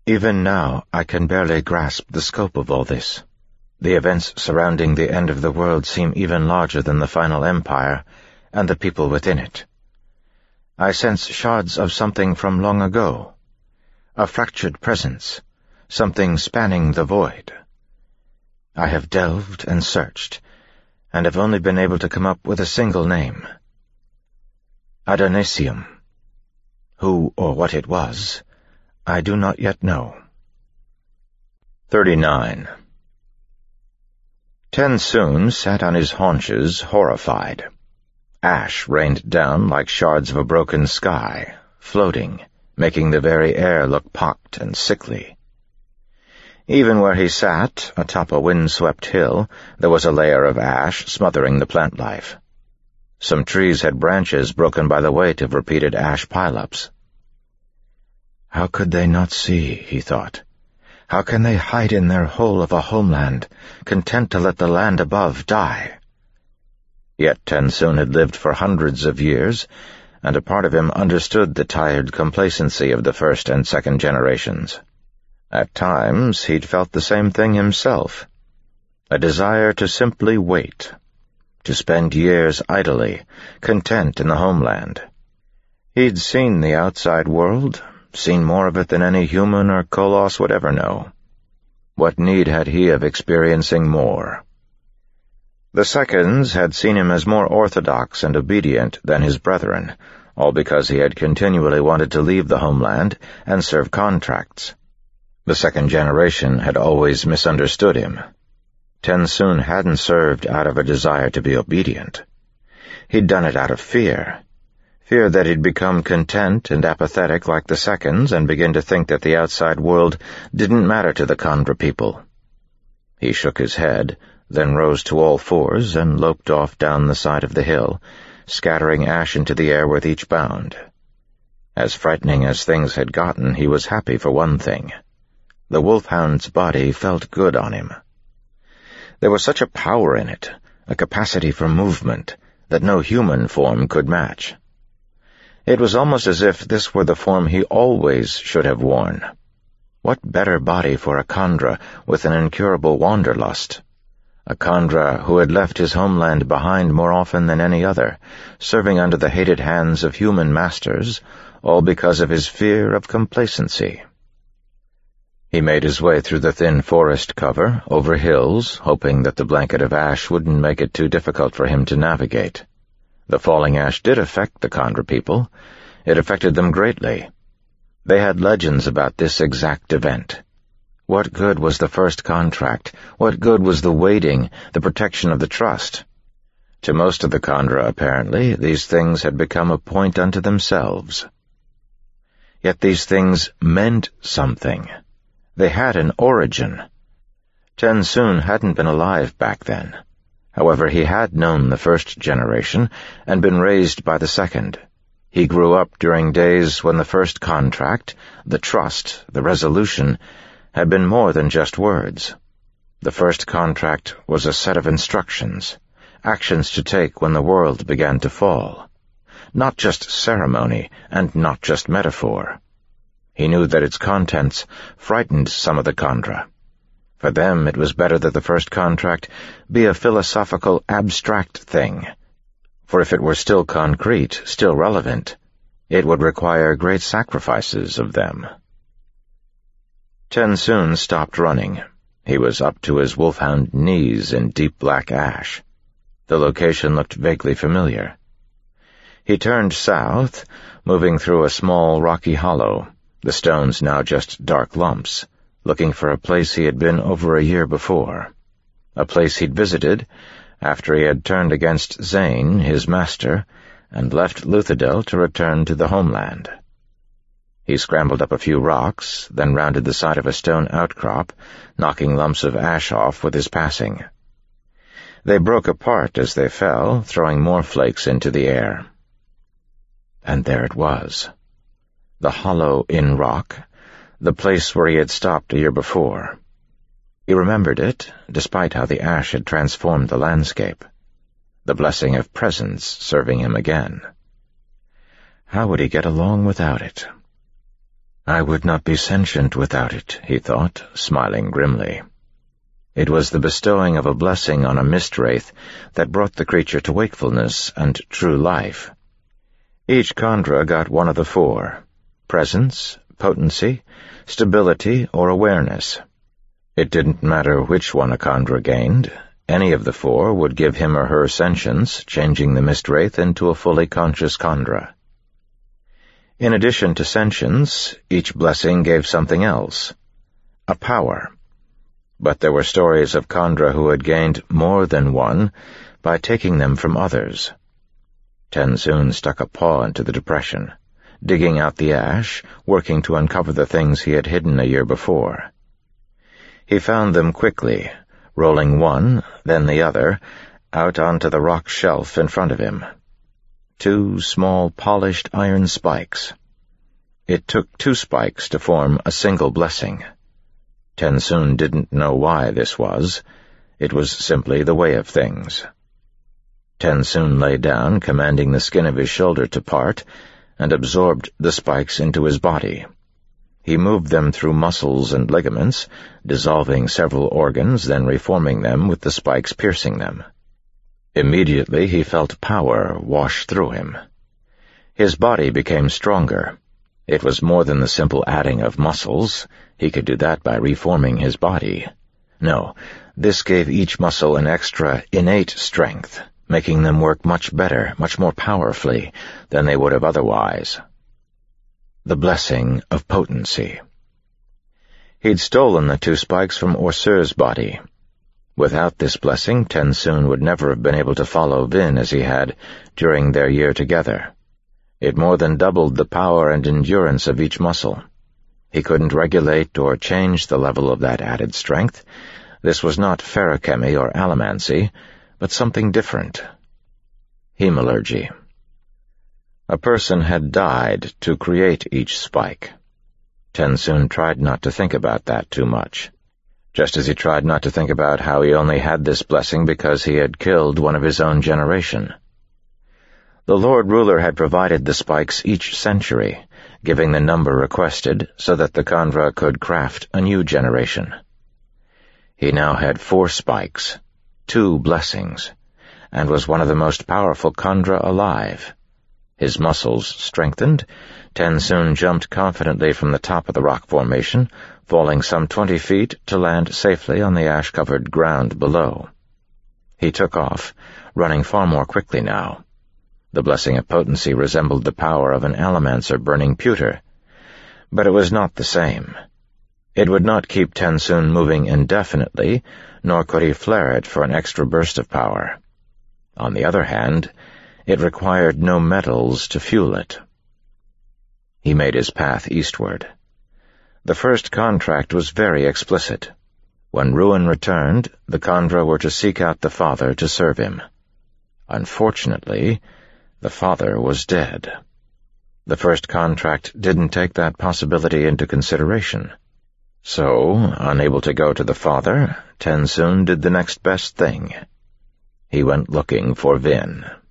Even now, I can barely grasp the scope of all this. The events surrounding the end of the world seem even larger than the final empire and the people within it. I sense shards of something from long ago, a fractured presence, something spanning the void. I have delved and searched, and have only been able to come up with a single name. Adonisium. Who or what it was, I do not yet know. 39. TenSoon sat on his haunches, horrified. Ash rained down like shards of a broken sky, floating, making the very air look pocked and sickly. Even where he sat, atop a wind-swept hill, there was a layer of ash smothering the plant life. Some trees had branches broken by the weight of repeated ash pileups. How could they not see, he thought. How can they hide in their hole of a homeland, content to let the land above die? Yet TenSoon had lived for hundreds of years, and a part of him understood the tired complacency of the first and second generations. At times he'd felt the same thing himself, a desire to simply wait, to spend years idly, content in the homeland. He'd seen the outside world, seen more of it than any human or Koloss would ever know. What need had he of experiencing more? The seconds had seen him as more orthodox and obedient than his brethren, all because he had continually wanted to leave the homeland and serve contracts. The second generation had always misunderstood him. TenSoon hadn't served out of a desire to be obedient. He'd done it out of fear that he'd become content and apathetic like the seconds and begin to think that the outside world didn't matter to the Kandra people. He shook his head, then rose to all fours and loped off down the side of the hill, scattering ash into the air with each bound. As frightening as things had gotten, he was happy for one thing. The wolfhound's body felt good on him. There was such a power in it, a capacity for movement, that no human form could match. It was almost as if this were the form he always should have worn. What better body for a Kandra with an incurable wanderlust? A Kandra who had left his homeland behind more often than any other, serving under the hated hands of human masters, all because of his fear of complacency. He made his way through the thin forest cover, over hills, hoping that the blanket of ash wouldn't make it too difficult for him to navigate. The falling ash did affect the Kandra people. It affected them greatly. They had legends about this exact event. What good was the first contract? What good was the waiting, the protection of the trust? To most of the Kandra, apparently, these things had become a point unto themselves. Yet these things meant something. They had an origin. TenSoon hadn't been alive back then. However, he had known the first generation and been raised by the second. He grew up during days when the first contract, the trust, the resolution, had been more than just words. The first contract was a set of instructions, actions to take when the world began to fall. Not just ceremony and not just metaphor. He knew that its contents frightened some of the Kandra. For them it was better that the first contract be a philosophical, abstract thing. For if it were still concrete, still relevant, it would require great sacrifices of them. TenSoon stopped running. He was up to his wolfhound knees in deep black ash. The location looked vaguely familiar. He turned south, moving through a small rocky hollow, the stones now just dark lumps, looking for a place he had been over a year before, a place he'd visited after he had turned against Zane, his master, and left Luthadel to return to the homeland. He scrambled up a few rocks, then rounded the side of a stone outcrop, knocking lumps of ash off with his passing. They broke apart as they fell, throwing more flakes into the air. And there it was. The hollow in rock, the place where he had stopped a year before. He remembered it, despite how the ash had transformed the landscape. The blessing of presence serving him again. How would he get along without it? I would not be sentient without it, he thought, smiling grimly. It was the bestowing of a blessing on a mist-wraith that brought the creature to wakefulness and true life. Each Khandra got one of the four: presence, potency, stability, or awareness. It didn't matter which one a Khandra gained. Any of the four would give him or her sentience, changing the mist-wraith into a fully conscious Khandra. In addition to sentience, each blessing gave something else: a power. But there were stories of Khandra who had gained more than one by taking them from others. Tensoon stuck a paw into the depression, digging out the ash, working to uncover the things he had hidden a year before. He found them quickly, rolling one, then the other, out onto the rock shelf in front of him. 2 small polished iron spikes. It took 2 spikes to form a single blessing. Tensoon didn't know why this was. It was simply the way of things. Tensoon lay down, commanding the skin of his shoulder to part, and absorbed the spikes into his body. He moved them through muscles and ligaments, dissolving several organs, then reforming them with the spikes piercing them. Immediately he felt power wash through him. His body became stronger. It was more than the simple adding of muscles. He could do that by reforming his body. No, this gave each muscle an extra, innate strength, making them work much better, much more powerfully than they would have otherwise. The blessing of potency. He'd stolen the 2 spikes from Orsur's body. Without this blessing, Tensoon would never have been able to follow Vin as he had during their year together. It more than doubled the power and endurance of each muscle. He couldn't regulate or change the level of that added strength. This was not feruchemy or allomancy, but something different. Hemalurgy. A person had died to create each spike. Tensoon tried not to think about that too much, just as he tried not to think about how he only had this blessing because he had killed one of his own generation. The Lord Ruler had provided the spikes each century, giving the number requested so that the Khandra could craft a new generation. He now had 4 spikes, 2 blessings, and was one of the most powerful Khandra alive. His muscles strengthened, Tensoon jumped confidently from the top of the rock formation, falling some 20 feet to land safely on the ash-covered ground below. He took off, running far more quickly now. The blessing of potency resembled the power of an allomancer burning pewter, but it was not the same. It would not keep Tensoon moving indefinitely, nor could he flare it for an extra burst of power. On the other hand, it required no metals to fuel it. He made his path eastward. The first contract was very explicit. When Ruin returned, the Khandra were to seek out the father to serve him. Unfortunately, the father was dead. The first contract didn't take that possibility into consideration. So, unable to go to the father, Tensoon did the next best thing. He went looking for Vin.